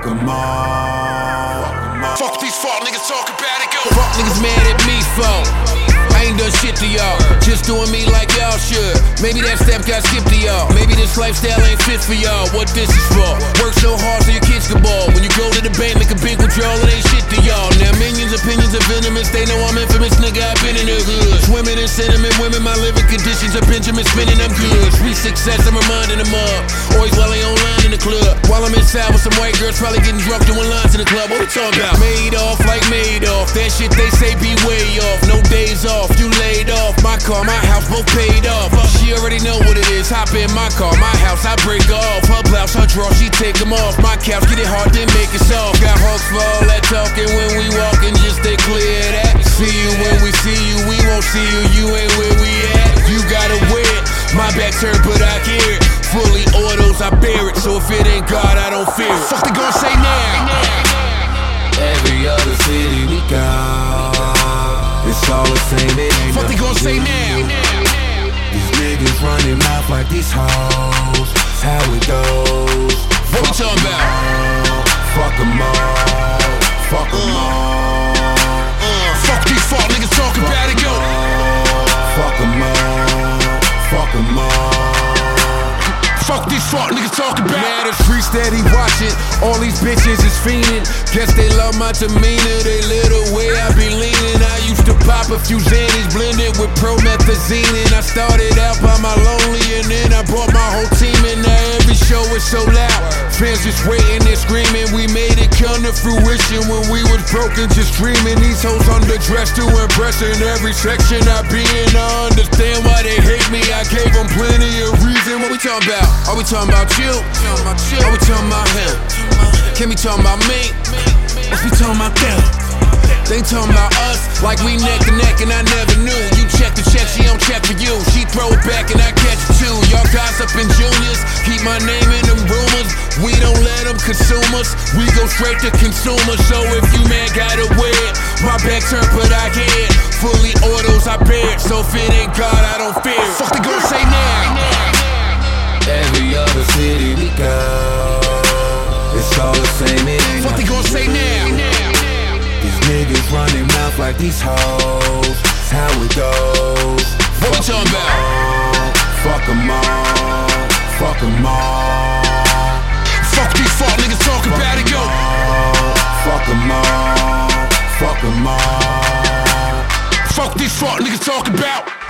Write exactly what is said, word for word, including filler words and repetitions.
Fuck 'em all. Fuck these fuck niggas talk about it, go. Fuck niggas mad at me for I ain't done shit to y'all, just doing me like y'all should. Maybe that step got skipped to y'all. Maybe this lifestyle ain't fit for y'all. What this is for? Work so hard so your kids can ball. When you go to the bank, make a big withdrawal, it ain't shit to y'all. Now millions opinions are venomous, they know I'm infamous, nigga, I've been in the hood. Swimming in cinnamon, women, my living conditions are Benjamin spinning, I'm good. Sweet success, I'm reminding them of. Always while they online in the club. While I'm inside with some white girls, probably getting drunk doing lines in the club. What we talking about? Made off like made off. That shit they say be way off. No days off, you laid off. My car, my house, both paid off. She already know what it is. Hop in my car, my house, I break her off. Her blouse, her draw, she take them off. My couch, get it hard, then make it soft. Got hawks for all that talking when we walking, just stay clear of that. See you when we see you, we won't see you, you ain't where we at. You gotta wear it, my back turned, but I care it. Fully autos, I bear it, so if it ain't God, I don't fear it. Fuck they gon' say now? Every other city we go, it's all the same, it ain't Fuck they gon' say now? These niggas running mouth like these hoes, that's how it goes. What we talking about? Fuck 'em all, fuck 'em all. Fuck these fuck niggas talk about it, go. Fuck 'em all, fuck 'em all. Fuck these fuck niggas talk about it. Mad as free steady watching, all these bitches is fiending. Guess they love my demeanor, they little way I be leaning. I used to pop a few Xannies blended with promethazine, and I started out by my lonely, and then I brought my whole team in. Now every show is so loud, fans just waiting and screaming. We made it come to fruition when we was broken, just dreaming. These hoes underdressed to impress in every section I be in. I understand why they hate me, I gave them plenty of reason. What we talking about? Are we talking about you? Are we talking about him? Can we talking about me? Or we talking about them? They talking about us like we neck to neck and I never knew. You check the check, she don't check for you. She throw it back and I catch it too. Y'all gossiping juniors, keep my name in them rumors. We don't let them consume us, we go straight to consumers. So if you man gotta wear it, my back turned but I get it. Fully autos, I bear it. So if it ain't God, I don't fear it. Fuck they gon' say now? Every other city we go, it's all the same, it ain't What they gon' say now? These niggas running mouth like these hoes, that's how it goes. What we talking about? Fuck 'em all, fuck 'em all. Fuck these fuck niggas talk about it, go. Fuck 'em all, fuck 'em all. Fuck these fuck niggas talk about.